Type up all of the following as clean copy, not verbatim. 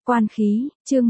Quan khí, chương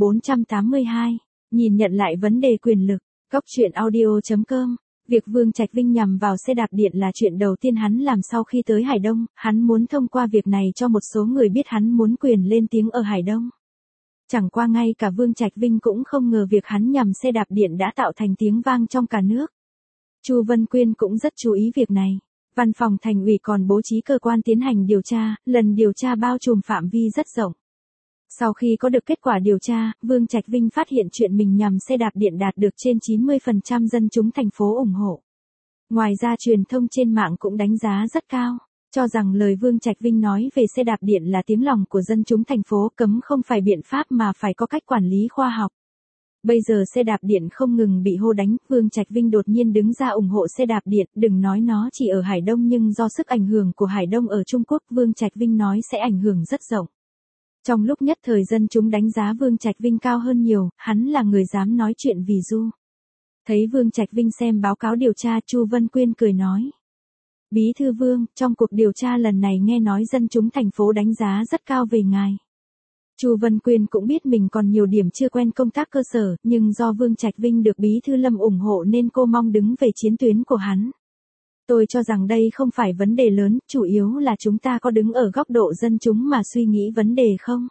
1482, nhìn nhận lại vấn đề quyền lực, Góc truyện audio.com. Việc Vương Trạch Vinh nhằm vào xe đạp điện là chuyện đầu tiên hắn làm sau khi tới Hải Đông, hắn muốn thông qua việc này cho một số người biết hắn muốn quyền lên tiếng ở Hải Đông. Chẳng qua ngay cả Vương Trạch Vinh cũng không ngờ việc hắn nhằm xe đạp điện đã tạo thành tiếng vang trong cả nước. Chu Vân Quyên cũng rất chú ý việc này. Văn phòng thành ủy còn bố trí cơ quan tiến hành điều tra, lần điều tra bao trùm phạm vi rất rộng. Sau khi có được kết quả điều tra, Vương Trạch Vinh phát hiện chuyện mình nhằm xe đạp điện đạt được trên 90% dân chúng thành phố ủng hộ. Ngoài ra truyền thông trên mạng cũng đánh giá rất cao, cho rằng lời Vương Trạch Vinh nói về xe đạp điện là tiếng lòng của dân chúng thành phố, cấm không phải biện pháp mà phải có cách quản lý khoa học. Bây giờ xe đạp điện không ngừng bị hô đánh, Vương Trạch Vinh đột nhiên đứng ra ủng hộ xe đạp điện, đừng nói nó chỉ ở Hải Đông nhưng do sức ảnh hưởng của Hải Đông ở Trung Quốc, Vương Trạch Vinh nói sẽ ảnh hưởng rất rộng. Trong lúc nhất thời dân chúng đánh giá Vương Trạch Vinh cao hơn nhiều, hắn là người dám nói chuyện vì du. Thấy Vương Trạch Vinh xem báo cáo điều tra, Chu Vân Quyên cười nói: Bí thư Vương, trong cuộc điều tra lần này nghe nói dân chúng thành phố đánh giá rất cao về ngài. Chu Vân Quyên cũng biết mình còn nhiều điểm chưa quen công tác cơ sở, nhưng do Vương Trạch Vinh được Bí thư Lâm ủng hộ nên cô mong đứng về chiến tuyến của hắn. Tôi cho rằng đây không phải vấn đề lớn, chủ yếu là chúng ta có đứng ở góc độ dân chúng mà suy nghĩ vấn đề không?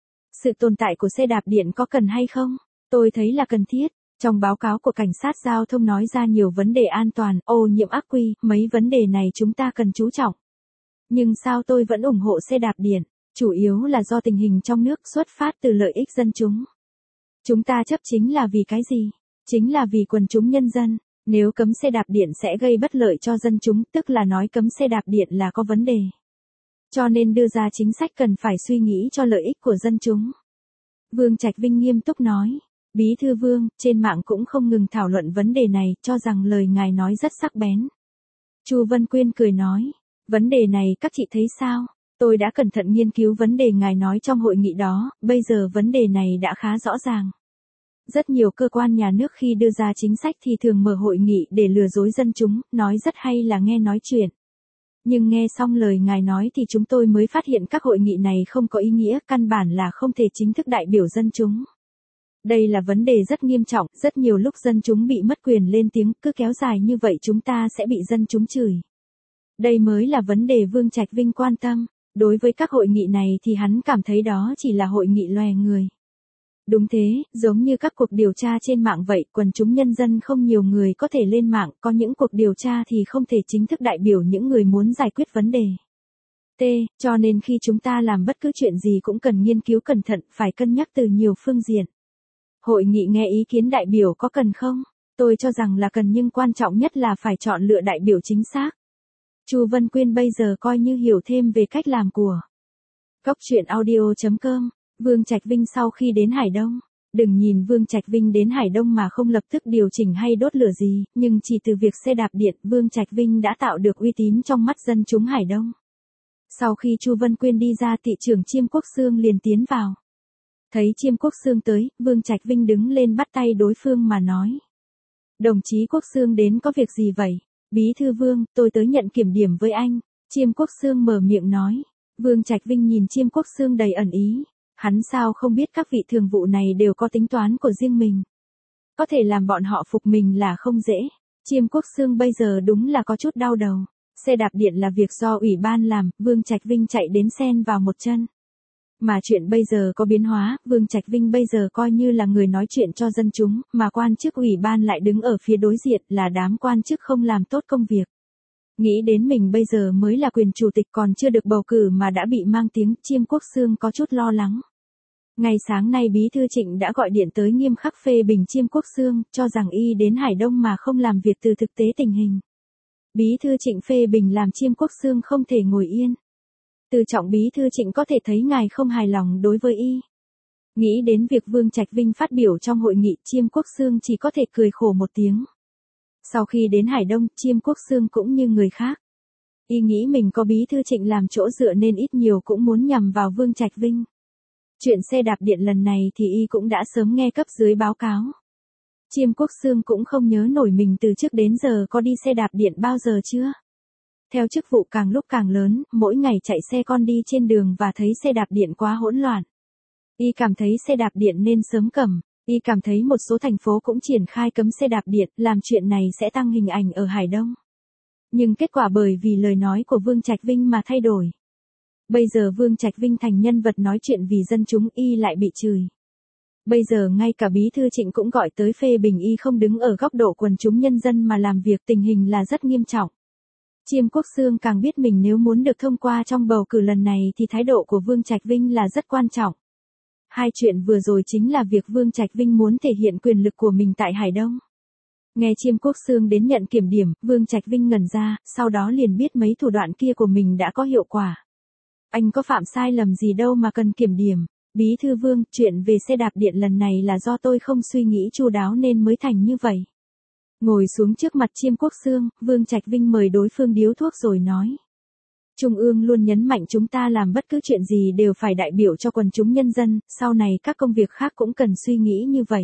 Sự tồn tại của xe đạp điện có cần hay không? Tôi thấy là cần thiết. Trong báo cáo của cảnh sát giao thông nói ra nhiều vấn đề an toàn, ô nhiễm ắc quy, mấy vấn đề này chúng ta cần chú trọng. Nhưng sao tôi vẫn ủng hộ xe đạp điện? Chủ yếu là do tình hình trong nước xuất phát từ lợi ích dân chúng. Chúng ta chấp chính là vì cái gì? Chính là vì quần chúng nhân dân. Nếu cấm xe đạp điện sẽ gây bất lợi cho dân chúng, tức là nói cấm xe đạp điện là có vấn đề. Cho nên đưa ra chính sách cần phải suy nghĩ cho lợi ích của dân chúng. Vương Trạch Vinh nghiêm túc nói: Bí thư Vương, trên mạng cũng không ngừng thảo luận vấn đề này, cho rằng lời ngài nói rất sắc bén. Chu Vân Quyên cười nói: Vấn đề này các chị thấy sao? Tôi đã cẩn thận nghiên cứu vấn đề ngài nói trong hội nghị đó, bây giờ vấn đề này đã khá rõ ràng. Rất nhiều cơ quan nhà nước khi đưa ra chính sách thì thường mở hội nghị để lừa dối dân chúng, nói rất hay là nghe nói chuyện. Nhưng nghe xong lời ngài nói thì chúng tôi mới phát hiện các hội nghị này không có ý nghĩa, căn bản là không thể chính thức đại biểu dân chúng. Đây là vấn đề rất nghiêm trọng, rất nhiều lúc dân chúng bị mất quyền lên tiếng, cứ kéo dài như vậy chúng ta sẽ bị dân chúng chửi. Đây mới là vấn đề Vương Trạch Vinh quan tâm. Đối với các hội nghị này thì hắn cảm thấy đó chỉ là hội nghị lòe người. Đúng thế, giống như các cuộc điều tra trên mạng vậy, quần chúng nhân dân không nhiều người có thể lên mạng, có những cuộc điều tra thì không thể chính thức đại biểu những người muốn giải quyết vấn đề. Cho nên khi chúng ta làm bất cứ chuyện gì cũng cần nghiên cứu cẩn thận, phải cân nhắc từ nhiều phương diện. Hội nghị nghe ý kiến đại biểu có cần không? Tôi cho rằng là cần, nhưng quan trọng nhất là phải chọn lựa đại biểu chính xác. Chu Vân Quyên bây giờ coi như hiểu thêm về cách làm của Góc truyện audio.com. Vương Trạch Vinh sau khi đến Hải Đông, đừng nhìn Vương Trạch Vinh đến Hải Đông mà không lập tức điều chỉnh hay đốt lửa gì, nhưng chỉ từ việc xe đạp điện, Vương Trạch Vinh đã tạo được uy tín trong mắt dân chúng Hải Đông. Sau khi Chu Vân Quyên đi ra, thị trưởng Chiêm Quốc Xương liền tiến vào. Thấy Chiêm Quốc Xương tới, Vương Trạch Vinh đứng lên bắt tay đối phương mà nói: Đồng chí Quốc Xương đến có việc gì vậy? Bí thư Vương, tôi tới nhận kiểm điểm với anh. Chiêm Quốc Xương mở miệng nói. Vương Trạch Vinh nhìn Chiêm Quốc Xương đầy ẩn ý. Hắn sao không biết các vị thường vụ này đều có tính toán của riêng mình. Có thể làm bọn họ phục mình là không dễ. Chiêm Quốc Xương bây giờ đúng là có chút đau đầu. Xe đạp điện là việc do ủy ban làm, Vương Trạch Vinh chạy đến xen vào một chân. Mà chuyện bây giờ có biến hóa, Vương Trạch Vinh bây giờ coi như là người nói chuyện cho dân chúng, mà quan chức ủy ban lại đứng ở phía đối diện, là đám quan chức không làm tốt công việc. Nghĩ đến mình bây giờ mới là quyền chủ tịch còn chưa được bầu cử mà đã bị mang tiếng, Chiêm Quốc Xương có chút lo lắng. Ngày sáng nay Bí thư Trịnh đã gọi điện tới nghiêm khắc phê bình Chiêm Quốc Xương, cho rằng y đến Hải Đông mà không làm việc từ thực tế tình hình. Bí thư Trịnh phê bình làm Chiêm Quốc Xương không thể ngồi yên. Từ trọng Bí thư Trịnh có thể thấy ngài không hài lòng đối với y. Nghĩ đến việc Vương Trạch Vinh phát biểu trong hội nghị, Chiêm Quốc Xương chỉ có thể cười khổ một tiếng. Sau khi đến Hải Đông, Chiêm Quốc Xương cũng như người khác. Y nghĩ mình có Bí thư Trịnh làm chỗ dựa nên ít nhiều cũng muốn nhằm vào Vương Trạch Vinh. Chuyện xe đạp điện lần này thì y cũng đã sớm nghe cấp dưới báo cáo. Chiêm Quốc Xương cũng không nhớ nổi mình từ trước đến giờ có đi xe đạp điện bao giờ chưa. Theo chức vụ càng lúc càng lớn, mỗi ngày chạy xe con đi trên đường và thấy xe đạp điện quá hỗn loạn. Y cảm thấy xe đạp điện nên sớm cấm. Y cảm thấy một số thành phố cũng triển khai cấm xe đạp điện, làm chuyện này sẽ tăng hình ảnh ở Hải Đông. Nhưng kết quả bởi vì lời nói của Vương Trạch Vinh mà thay đổi. Bây giờ Vương Trạch Vinh thành nhân vật nói chuyện vì dân chúng, Y lại bị chửi. Bây giờ ngay cả Bí thư Trịnh cũng gọi tới phê bình Y không đứng ở góc độ quần chúng nhân dân mà làm việc, tình hình là rất nghiêm trọng. Chiêm Quốc Xương càng biết mình nếu muốn được thông qua trong bầu cử lần này thì thái độ của Vương Trạch Vinh là rất quan trọng. Hai chuyện vừa rồi chính là việc Vương Trạch Vinh muốn thể hiện quyền lực của mình tại Hải Đông. Nghe Chiêm Quốc Xương đến nhận kiểm điểm, Vương Trạch Vinh ngẩn ra, sau đó liền biết mấy thủ đoạn kia của mình đã có hiệu quả. Anh có phạm sai lầm gì đâu mà cần kiểm điểm. Bí thư Vương, chuyện về xe đạp điện lần này là do tôi không suy nghĩ chu đáo nên mới thành như vậy. Ngồi xuống trước mặt Chiêm Quốc Xương, Vương Trạch Vinh mời đối phương điếu thuốc rồi nói. Trung ương luôn nhấn mạnh chúng ta làm bất cứ chuyện gì đều phải đại biểu cho quần chúng nhân dân, sau này các công việc khác cũng cần suy nghĩ như vậy.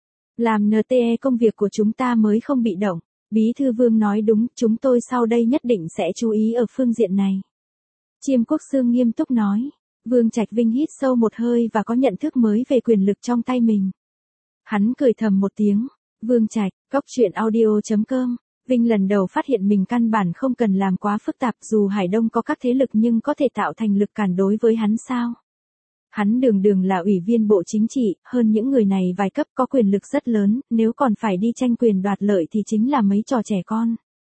Làm NTE công việc của chúng ta mới không bị động. Bí thư Vương nói đúng, chúng tôi sau đây nhất định sẽ chú ý ở phương diện này. Chiêm Quốc Xương nghiêm túc nói. Vương Trạch Vinh hít sâu một hơi và có nhận thức mới về quyền lực trong tay mình. Hắn cười thầm một tiếng. Vương Trạch, Cốc.audio.com. Vinh lần đầu phát hiện mình căn bản không cần làm quá phức tạp, dù Hải Đông có các thế lực nhưng có thể tạo thành lực cản đối với hắn sao? Hắn đường đường là ủy viên Bộ Chính trị, hơn những người này vài cấp có quyền lực rất lớn, nếu còn phải đi tranh quyền đoạt lợi thì chính là mấy trò trẻ con.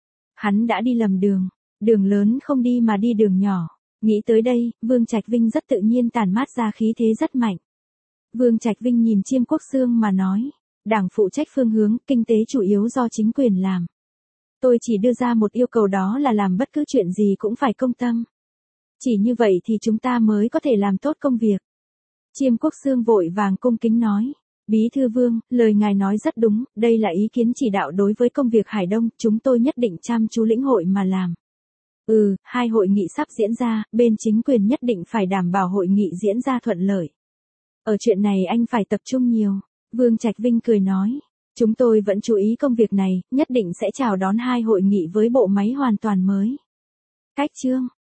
Hắn đã đi lầm đường, đường lớn không đi mà đi đường nhỏ. Nghĩ tới đây, Vương Trạch Vinh rất tự nhiên tản mát ra khí thế rất mạnh. Vương Trạch Vinh nhìn Chiêm Quốc Xương mà nói, Đảng phụ trách phương hướng, kinh tế chủ yếu do chính quyền làm. Tôi chỉ đưa ra một yêu cầu, đó là làm bất cứ chuyện gì cũng phải công tâm. Chỉ như vậy thì chúng ta mới có thể làm tốt công việc. Chiêm Quốc Xương vội vàng cung kính nói. Bí thư Vương, lời ngài nói rất đúng, đây là ý kiến chỉ đạo đối với công việc Hải Đông, chúng tôi nhất định chăm chú lĩnh hội mà làm. Hai hội nghị sắp diễn ra, bên chính quyền nhất định phải đảm bảo hội nghị diễn ra thuận lợi. Ở chuyện này anh phải tập trung nhiều. Vương Trạch Vinh cười nói. Chúng tôi vẫn chú ý công việc này, nhất định sẽ chào đón hai hội nghị với bộ máy hoàn toàn mới. Cách chương